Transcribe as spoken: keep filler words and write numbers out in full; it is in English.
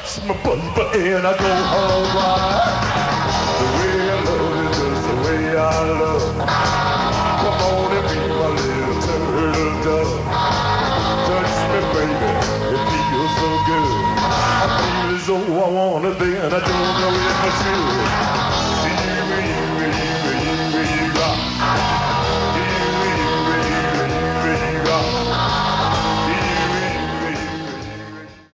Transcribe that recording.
touch my baby and I go home right. The way I love you, just the way I love. Come on and be my little turtle dove. Touch me, baby, it feels so good. I feel as though I wanna be and I don't know if I should.